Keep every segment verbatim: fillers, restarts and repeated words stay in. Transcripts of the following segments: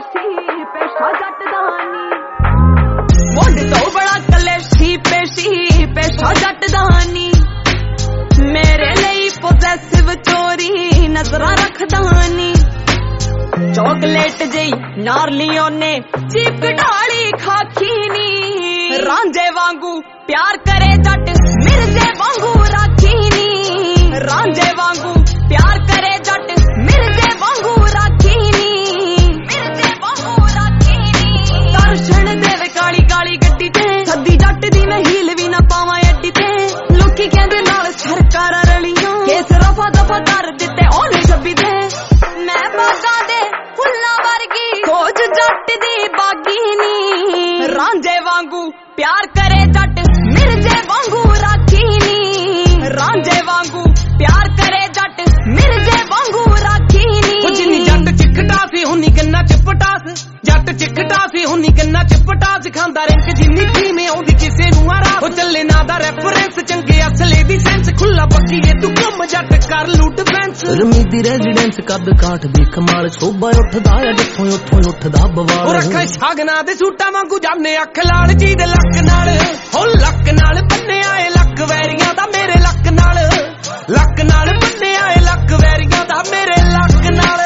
पेशी पेशा जट दानी मुंड तो बड़ा कलेशी पेशी पेशा जट दानी मेरे लिए पोजेसिव चोरी नजरा रखदानी चॉकलेट जई नारलियों ने चीप ढाली खाखी नी रांझे वांगू प्यार करे जट मिर्जे वांगू राखी नी रांझे वांगू प्यार करे जट मिर्जे वांगू राखी नी मिर्जे वांगू राखी नी दर्शन देवे काली काली गड्डी ते सदी जट दी मैं हील भी ना पावां अड्डी ते लोकी कहंदे नाल सरकारां रलियां केस रफा दफा कर दिते ओने छब्बी ते मैं बागा दे फुल्लां वर्गी सोच जट दी बागी नी रांझे वांगू प्यार करे जट मिर्जे वांगू राखी नी रांझे वांगू प्यार करे जट मिर्जे वांगू राखी नी जिन्नी जट चिकटा सी हुन्नी गन्ना चिपटास जट चिकटा सी हुन्नी गन्ना चिपटास खांदा रिंक जिन्नी कीमे आउंदी किसे नूं आरा ओ चले ना दा रेफरेंस चंगे असले दी सेंस खुला पक्कीए तू कम जट कर लूट फैंस रमी दी रेजिडेंस कद काठ दी कमाल शोभा उठदा है जिथों उथों उठदा बवाल ओ रखा छागना दे सूटा वांगू जाने अख लाल जी दे लक नाल हो लक नाल बन्ने आए लक वैरियां दा मेरे लक नाल लक नाल बन्ने आए लक वैरियां दा मेरे लक नाल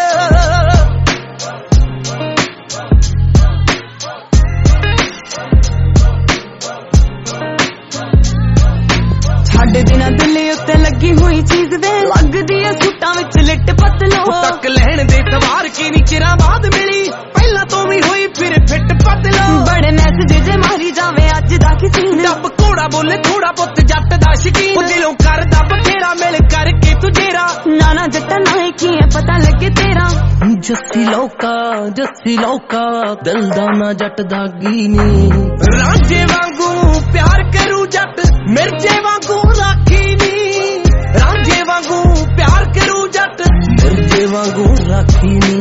छड्ड दिना दिल्ली उत्ते लगी हुई चीज दे लगदी है सूटां विच लिट पतलो तक लहण दे सवार की नी चिरां बाद मिली पहला तो भी हुई फिर फिट पतलो बड़े मैसेज जे मारी जावे अज दा किसी ने डब घोड़ा बोले थोड़ा पुत जट दा शकीन दिलों करदा बथेरा मिल करके तुझेरा नाना जट्टा ना है की है पता लगे तेरा जस्सी लौका जस्सी लौका दिल दा ना जट दागी नी रांझे वांगू प्यार करू जट मिर्जे वांगू राखी नी रांझे वांगू प्यार करू जट मिर्जे वांगू राखी नी